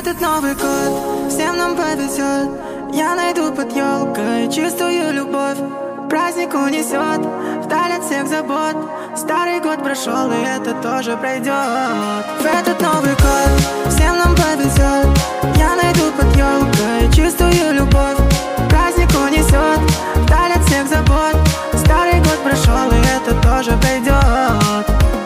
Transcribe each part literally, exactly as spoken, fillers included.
этот Новый год всем нам повезет. Я найду под елкой чистую любовь. Праздник унесет вдаль от всех забот. Старый год прошел, и это тоже пройдет. В этот Новый год всем нам повезет. Я найду под елкой чистую любовь. Праздник унесет вдаль от всех забот. Старый год прошел, и это тоже пройдет.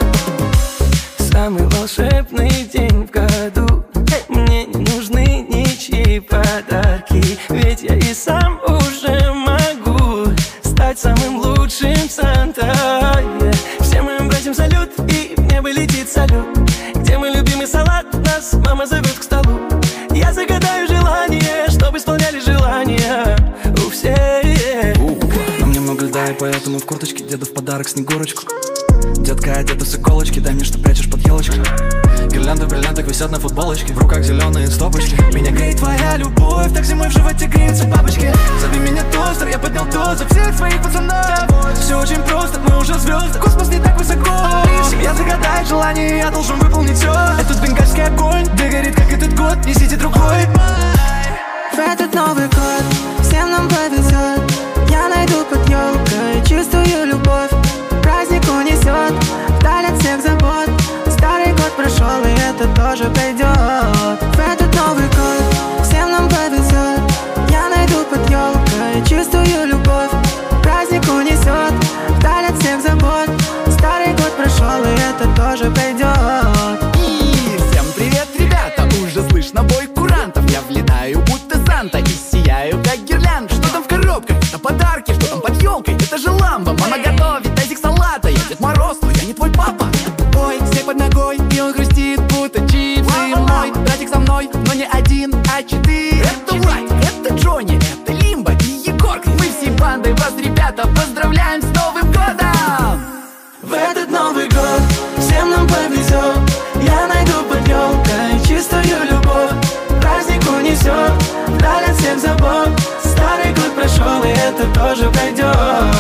Самый волшебный день в году. Мне не нужны ничьи подарки, ведь я и сам уже могу стать самым лучшим Санта. yeah. Всем моим братьям салют, и в небо летит салют. Где мой любимый салат, нас мама зовет к столу. Я загадаю желание, чтобы исполняли желания у всех. На мне много льда, и поэтому в курточке деду в подарок снегурочку. Детка одета с иголочки, дай мне, что прячешь под елочкой. Гирлянды в бриллиантах висят на футболочке, в руках зеленые стопочки. Меня греет твоя любовь, так зимой в животе греются бабочки. Зови меня тостер, я поднял тост за всех своих пацанов. Все очень просто, мы уже звезды, космос не так высоко. Семья загадает желание, я должен выполнить все. Этот бенгальский огонь, где горит, как этот год, несите другой. В этот Новый год всем нам повезет. Я найду под елкой чистую любовь. Праздник унесет вдаль от всех забот. Старый год прошел, и это тоже пройдет. В этот Новый год всем нам повезет. Я найду под елкой чистую любовь. Праздник унесет вдаль от всех забот. Старый год прошел, и это тоже пройдет. И всем привет, ребята! Уже слышно бой курантов. Я влетаю, будто Санта, и сияю, как гирлянда. Что там в коробках? Это подарки. Что там под елкой? Это же ламба. Мама готовит тазик салата. Я Дед Мороз, но я не твой папа. Ой, снег под ногой, и он хрустит, будто чипсы. Мой братик со мной, но не один, а четыре. Это Владик, это Джонни, это Лимба и Егорка. Мы всей бандой вас, ребята, поздравляем с Новым годом! В этот Новый год всем нам повезет. Я найду под елкой чистую любовь. Праздник унесет вдаль от всех забот. Старый год прошел, и это тоже пройдет.